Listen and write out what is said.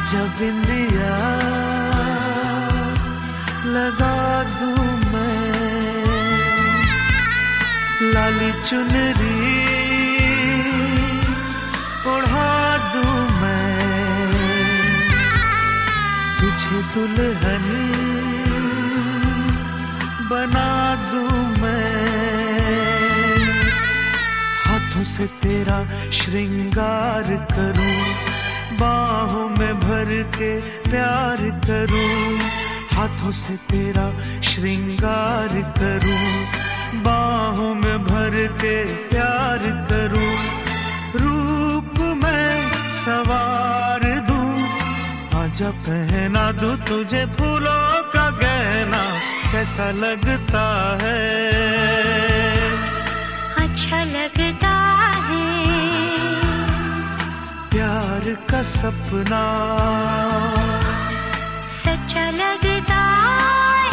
जब बिंदिया लगा दूं मैं, लाली चुनरी ओढ़ा दूं मैं, तुझे दुल्हन बना दूं मैं, हाथों से तेरा श्रृंगार करूं, बाहों में भर के प्यार करूं, हाथों से तेरा श्रृंगार करूं, बाहों में भर के प्यार करूं, रूप में सवार दूं, आजा पहना दूं तुझे फूलों का गहना, कैसा लगता है? अच्छा लगता है। प्यार का सपना सच्चा लगता है।